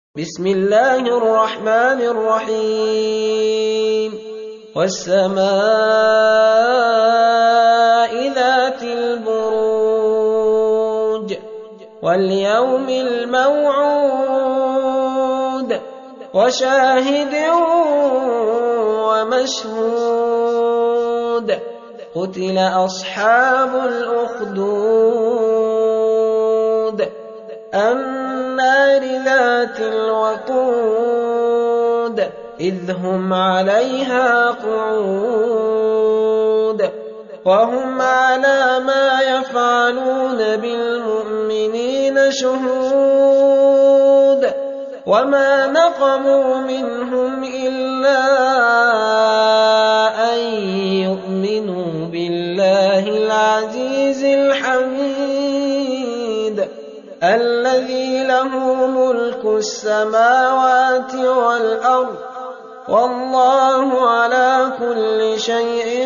بسم الله الرحمن الرحيم والسماء ذات البروج واليوم الموعود وشاهد ومشهود قتل أصحاب الأخدود النار ذات الوقود إذ هم عليها قعود وهم على ما يفعلون بالمؤمنين شهود وما نقموا منهم إلا أن يؤمنوا بالله العزيز الحميد الذي له ملك السماوات والأرض والله على كل شيء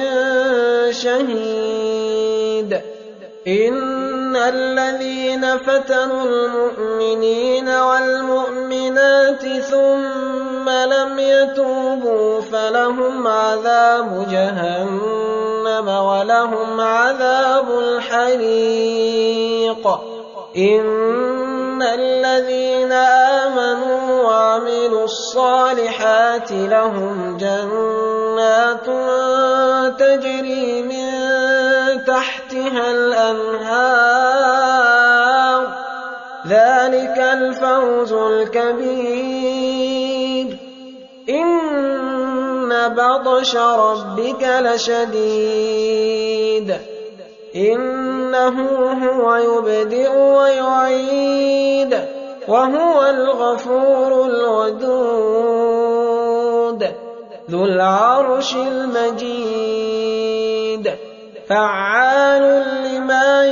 شهيد إن الذين فتنوا المؤمنين والمؤمنات ثم لم يتوبوا فلهم عذاب جهنم ولهم عذاب الحريق إن الذين آمنوا وعملوا الصالحات لهم جنات تجري من تحتها الأنهار ذلك الفوز الكبير إن بطش ربك لشديد إنه هو يبدئ ويعيد وهو الغفور الودود ذو العرش المجيد فعال لما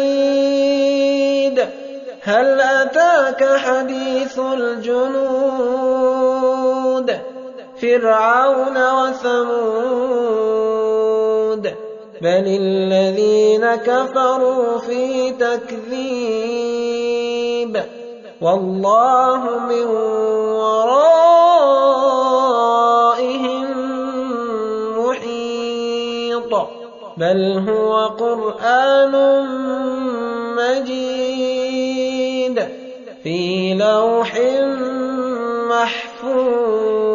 يريد هل أتاك حديث الجنود فرعون وثمود بل الذين كفروا في تكذيب والله من ورائهم محيط بل هو قرآن مجيد في لوح محفوظ